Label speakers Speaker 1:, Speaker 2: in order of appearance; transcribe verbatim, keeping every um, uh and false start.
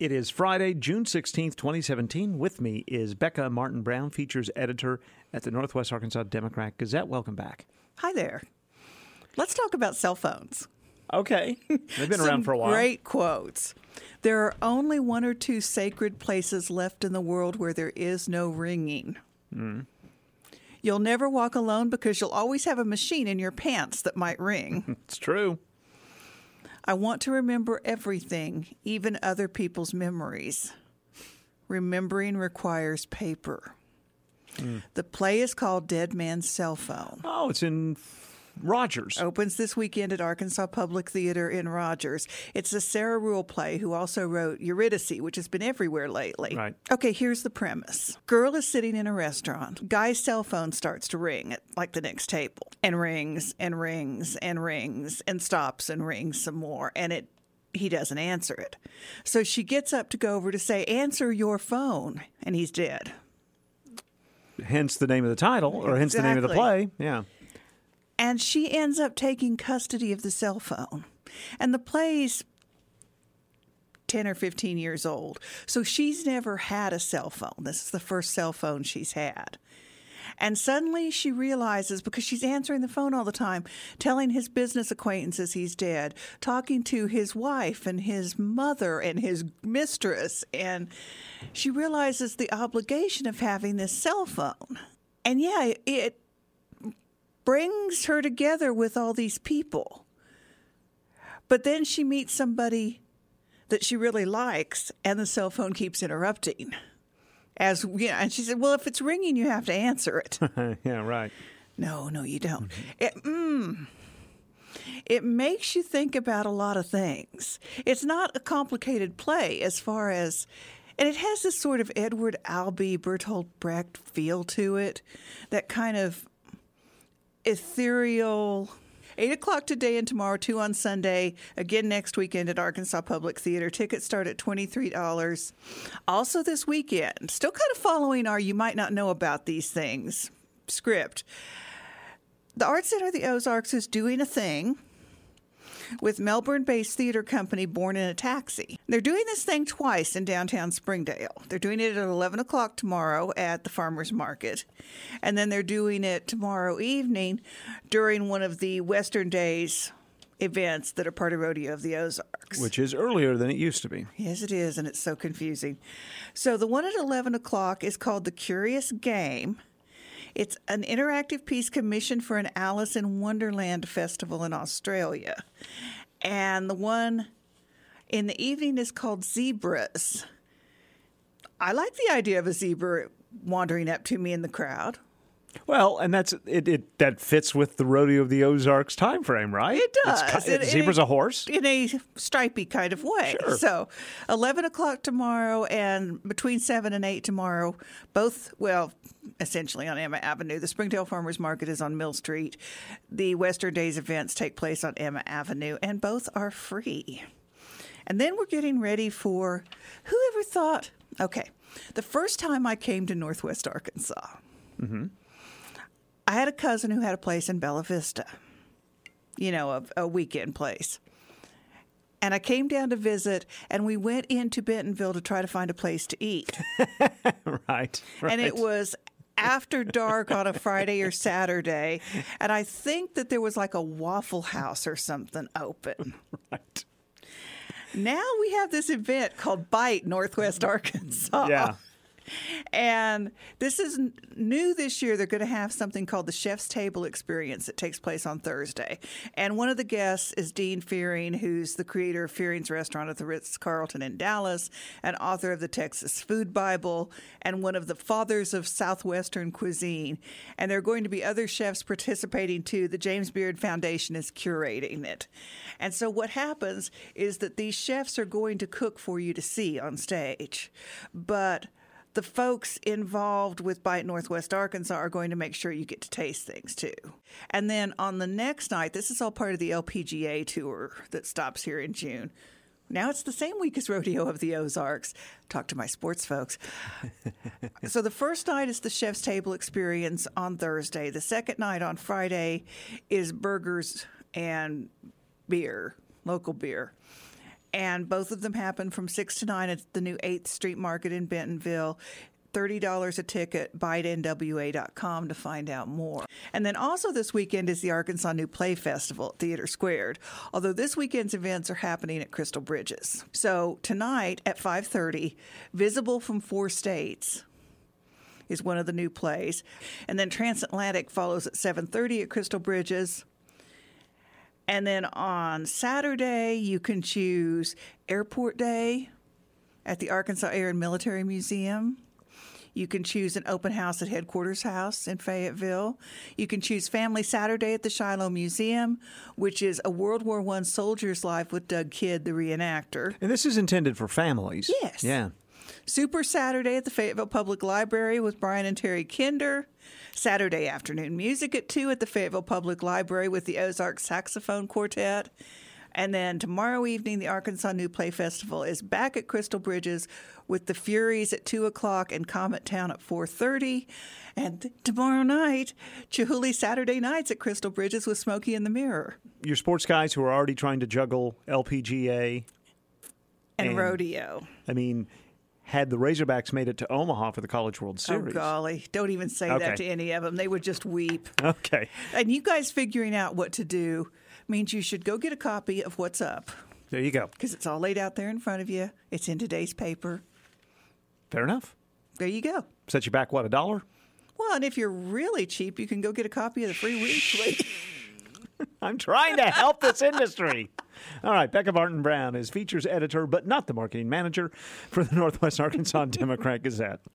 Speaker 1: It is Friday, June sixteenth, twenty seventeen. With me is Becca Martin Brown, features editor at the Northwest Arkansas Democrat Gazette. Welcome back.
Speaker 2: Hi there. Let's talk about cell phones.
Speaker 1: Okay. They've been around for a while.
Speaker 2: Great quotes. There are only one or two sacred places left in the world where there is no ringing. Mm. You'll never walk alone because you'll always have a machine in your pants that might ring.
Speaker 1: It's true.
Speaker 2: I want to remember everything, even other people's memories. Remembering requires paper. Mm. The play is called Dead Man's Cell Phone.
Speaker 1: Oh, it's in Rogers.
Speaker 2: Opens this weekend at Arkansas Public Theater in Rogers. It's a Sarah Ruhl play who also wrote Eurydice, which has been everywhere lately.
Speaker 1: Right.
Speaker 2: Okay, here's the premise. Girl is sitting in a restaurant. Guy's cell phone starts to ring at like the next table. And rings and rings and rings and stops and rings some more. And it he doesn't answer it. So she gets up to go over to say, "Answer your phone." And he's dead.
Speaker 1: Hence the name of the title, or hence
Speaker 2: Exactly.
Speaker 1: the name of the play. Yeah.
Speaker 2: And she ends up taking custody of the cell phone. And the play's ten or fifteen years old. So she's never had a cell phone. This is the first cell phone she's had. And suddenly she realizes, because she's answering the phone all the time, telling his business acquaintances he's dead, talking to his wife and his mother and his mistress, and she realizes the obligation of having this cell phone. And yeah, it brings her together with all these people. But then she meets somebody that she really likes, and the cell phone keeps interrupting. As you know, and she said, "Well, if it's ringing, you have to answer it."
Speaker 1: Yeah, right.
Speaker 2: No, no, you don't. Mm-hmm. It, mm, it makes you think about a lot of things. It's not a complicated play as far as, and it has this sort of Edward Albee, Bertolt Brecht feel to it, that kind of ethereal. Eight o'clock today and tomorrow, two on Sunday. Again next weekend at Arkansas Public Theater. Tickets start at twenty-three dollars. Also this weekend, still kind of following our "you might not know about these things" script. The Art Center of the Ozarks is doing a thing with Melbourne-based theater company Born in a Taxi. They're doing this thing twice in downtown Springdale. They're doing it at eleven o'clock tomorrow at the Farmers Market. And then they're doing it tomorrow evening during one of the Western Days events that are part of Rodeo of the Ozarks.
Speaker 1: Which is earlier than it used to be.
Speaker 2: Yes, it is, and it's so confusing. So the one at eleven o'clock is called The Curious Game. It's an interactive piece commissioned for an Alice in Wonderland festival in Australia. And the one in the evening is called Zebras. I like the idea of a zebra wandering up to me in the crowd.
Speaker 1: Well, and that's it, it. That fits with the Rodeo of the Ozarks time frame, right?
Speaker 2: It does.
Speaker 1: It's,
Speaker 2: it,
Speaker 1: zebra's
Speaker 2: it,
Speaker 1: a horse.
Speaker 2: In a stripy kind of way.
Speaker 1: Sure.
Speaker 2: So eleven o'clock tomorrow and between seven and eight tomorrow, both, well, essentially on Emma Avenue. The Springdale Farmers Market is on Mill Street. The Western Days events take place on Emma Avenue, and both are free. And then we're getting ready for, who ever thought, okay, the first time I came to Northwest Arkansas, mm-hmm. I had a cousin who had a place in Bella Vista, you know, a, a weekend place. And I came down to visit, and we went into Bentonville to try to find a place to eat.
Speaker 1: right, right.
Speaker 2: And it was after dark on a Friday or Saturday, and I think that there was like a Waffle House or something open.
Speaker 1: Right.
Speaker 2: Now we have this event called Bite Northwest Arkansas.
Speaker 1: Yeah.
Speaker 2: And this is new this year. They're going to have something called the Chef's Table Experience that takes place on Thursday. And one of the guests is Dean Fearing, who's the creator of Fearing's Restaurant at the Ritz-Carlton in Dallas, and author of the Texas Food Bible, and one of the fathers of Southwestern cuisine. And there are going to be other chefs participating too. The James Beard Foundation is curating it. And so what happens is that these chefs are going to cook for you to see on stage. But the folks involved with Bite Northwest Arkansas are going to make sure you get to taste things, too. And then on the next night, this is all part of the L P G A tour that stops here in June. Now it's the same week as Rodeo of the Ozarks. Talk to my sports folks. So the first night is the Chef's Table Experience on Thursday. The second night on Friday is burgers and beer, local beer. And both of them happen from six to nine at the new eighth Street Market in Bentonville. thirty dollars a ticket, bite N W A dot com to find out more. And then also this weekend is the Arkansas New Play Festival at Theater Squared, although this weekend's events are happening at Crystal Bridges. So tonight at five thirty, Visible from Four States is one of the new plays. And then Transatlantic follows at seven thirty at Crystal Bridges. And then on Saturday, you can choose Airport Day at the Arkansas Air and Military Museum. You can choose an open house at Headquarters House in Fayetteville. You can choose Family Saturday at the Shiloh Museum, which is a World War One soldier's life with Doug Kidd, the reenactor.
Speaker 1: And this is intended for families.
Speaker 2: Yes.
Speaker 1: Yeah.
Speaker 2: Super Saturday at the Fayetteville Public Library with Brian and Terry Kinder. Saturday afternoon music at two at the Fayetteville Public Library with the Ozark Saxophone Quartet. And then tomorrow evening, the Arkansas New Play Festival is back at Crystal Bridges with the Furies at two o'clock and Comet Town at four thirty. And tomorrow night, Chihuly Saturday nights at Crystal Bridges with Smokey and the Mirror.
Speaker 1: Your sports guys who are already trying to juggle L P G A
Speaker 2: And,
Speaker 1: and
Speaker 2: rodeo.
Speaker 1: I mean, had the Razorbacks made it to Omaha for the College World Series.
Speaker 2: Oh, golly. Don't even say
Speaker 1: Okay.
Speaker 2: that to any of them. They would just weep.
Speaker 1: Okay.
Speaker 2: And you guys figuring out what to do means you should go get a copy of What's Up.
Speaker 1: There you go.
Speaker 2: Because it's all laid out there in front of you. It's in today's paper.
Speaker 1: Fair enough.
Speaker 2: There you go.
Speaker 1: Set you back, what, a dollar?
Speaker 2: Well, and if you're really cheap, you can go get a copy of the Free Weekly.
Speaker 1: I'm trying to help this industry. All right, Becca Martin Brown is features editor, but not the marketing manager for the Northwest Arkansas Democrat Gazette.